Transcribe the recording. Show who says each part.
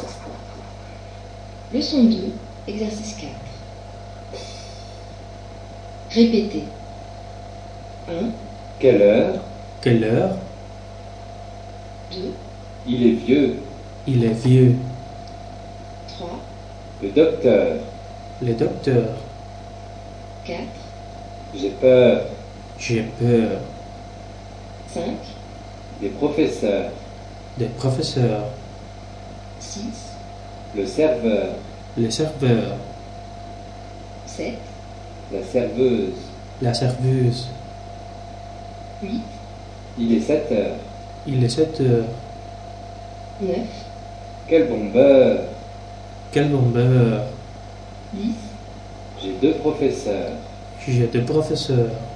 Speaker 1: Leçon 2, exercice 4. Répétez. 1,
Speaker 2: Quelle heure?
Speaker 3: Quelle heure?
Speaker 1: 2,
Speaker 2: Il est vieux.
Speaker 3: Il est vieux.
Speaker 1: 3,
Speaker 2: Le docteur.
Speaker 3: Le docteur.
Speaker 1: 4,
Speaker 2: J'ai peur.
Speaker 3: J'ai peur.
Speaker 1: 5,
Speaker 2: Des professeurs.
Speaker 3: Des professeurs.
Speaker 1: 6,
Speaker 2: Le serveur.
Speaker 3: Le serveur.
Speaker 1: 7,
Speaker 2: La serveuse.
Speaker 3: La serveuse.
Speaker 1: 8,
Speaker 2: Il est 7 heures.
Speaker 3: Il est 7 heures.
Speaker 1: 9,
Speaker 2: Quel bombeur!
Speaker 3: Quel bombeur!
Speaker 1: 10,
Speaker 2: J'ai 2 professeurs.
Speaker 3: J'ai deux professeurs.